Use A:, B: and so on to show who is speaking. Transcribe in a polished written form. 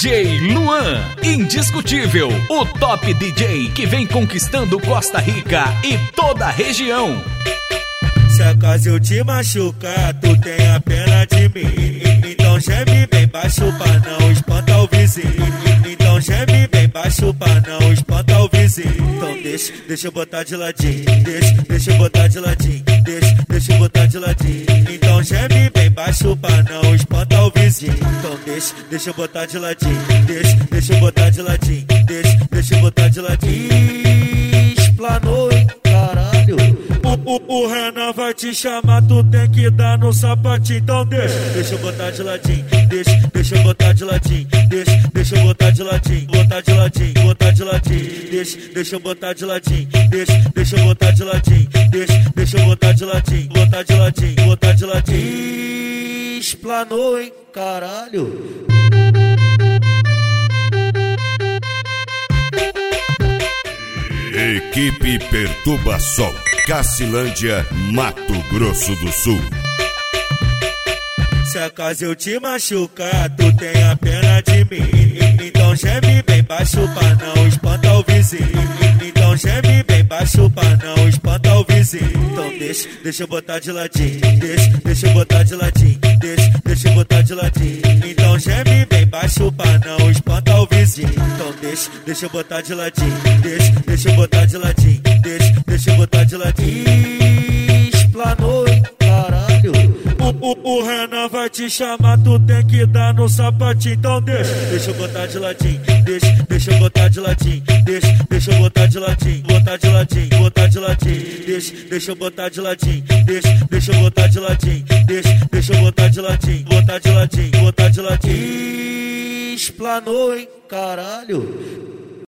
A: DJ Luan, indiscutível, o top DJ que vem conquistando Costa Rica e toda a região.
B: Se acaso eu te machucar, tu tem a pena de mim. Então geme bem baixo pra não espantar o vizinho. Então geme bem baixo pra não espantar o vizinho. Então deixa eu botar de ladinho. Deixa eu botar de ladinho. Deixa eu botar de ladinho. Então geme bem baixo pra não espantar o vizinho. Então deixa eu botar de ladinho. Deixa eu botar de ladinho. Deixa eu botar de ladinho. Explanou, hein, caralho. O Renan vai te chamar, tu tem que dar no sapatinho. Então deixa eu botar de ladinho. Deixa eu botar de ladinho. Deixa eu botar de ladinho. Botar de ladinho, botar de ladinho. Deixa eu botar de ladinho. Deixa eu botar de ladinho. Deixa eu botar de ladinho. Botar de ladinho, botar de ladinho. Explanou, hein, caralho.
C: Equipe Perturbação, Cacilândia, Mato Grosso do Sul.
B: Se acaso eu te machucar, tu tem a pena de mim. Então geme bem baixo pra não espantar o vizinho. Então geme bem baixo pra não espantar o vizinho. Então deixa eu botar de ladinho. Deixa eu botar de ladinho. Deixa eu botar de ladinho. Então geme bem baixo pra não espantar o vizinho. Então deixa eu botar de ladinho. Deixa eu botar de ladinho. Deixa eu botar de ladinho. Explanou, hein, caralho. O Renan vai te chamar, tu tem que dar no sapatinho. Então deixa eu botar de ladinho. Deixa eu botar de ladinho. Deixa eu botar de ladinho. Botar de ladinho, botar de ladinho. Deixa eu botar de ladinho. Deixa eu botar de ladinho. Deixa eu botar de ladinho. Botar de ladinho, botar de ladinho. Explanou, hein, caralho.